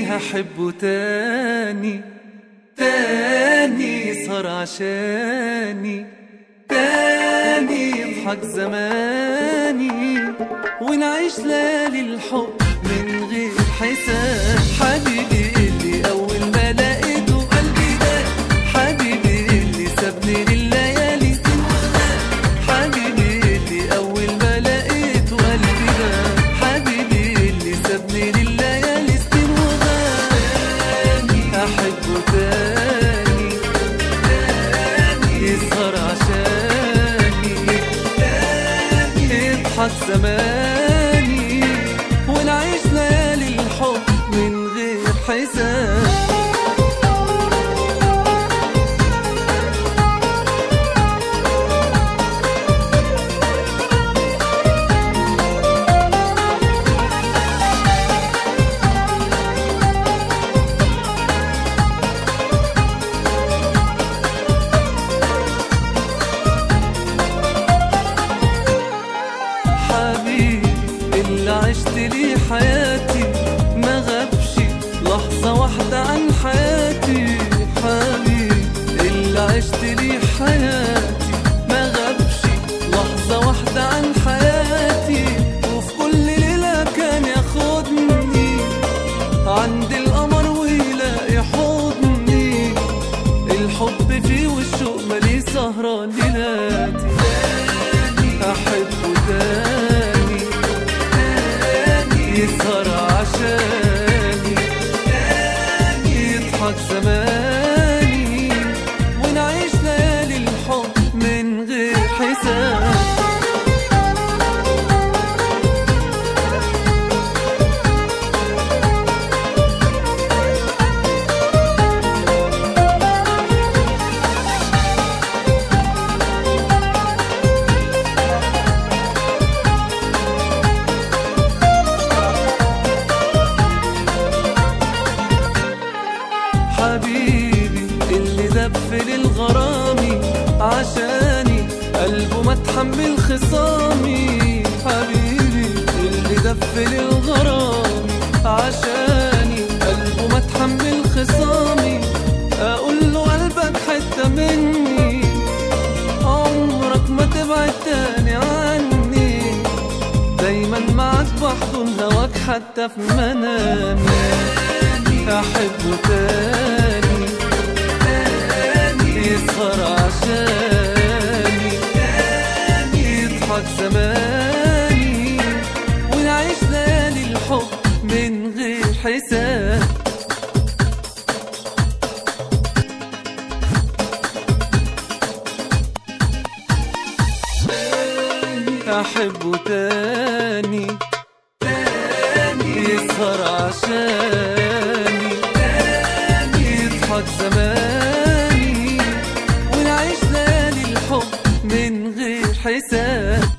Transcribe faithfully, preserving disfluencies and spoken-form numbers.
هحبه تاني تاني، يسهر عشاني تاني، يضحك زماني ونعيش ليالي الحب من غير حساب. حبيبي اللي أول ما لقيته قلبي ده، حبيبي اللي سابني لليالي سنين وغاب، حبيبي اللي أول ما لقيته قلبي ده، حبيبي اللي سابني لليالي سنين وغاب. أحبه تاني تاني، يسهر عشاني تاني، يضحك زماني ونعيش ليالي الحب من غير حساب. اللي عشت لي حياتي ما غابش لحظة واحدة عن حياتي، حبيبي اللي عشت لي حياتي ما غابش لحظة واحدة عن حياتي، وفي كل ليلة كان ياخدني عند القمر ويلاقي حضني، الحب فيه والشوق مالي سهران ليلاتي. أحبه تاني يسهر عشاني تاني، يضحك زماني ونعيش ليالي الحب من غير حساب. حبيبي اللي دبل الغرامي عشاني قلبه ما تحمل خصامي، حبيبي اللي دبل الغرامي عشاني قلبه ما تحمل خصامي، اقول له قلبك حتة مني عمرك ما تبعد تاني عني، دايما معاك بحضن هواك حتى في منامي. أحبه تاني تاني، يسهر عشاني تاني، يضحك زماني ونعيش ليالي الحب من غير حساب. أحبه تاني تاني، يسهر عشاني يضحك زماني ونعيش ليالي الحب من غير حساب.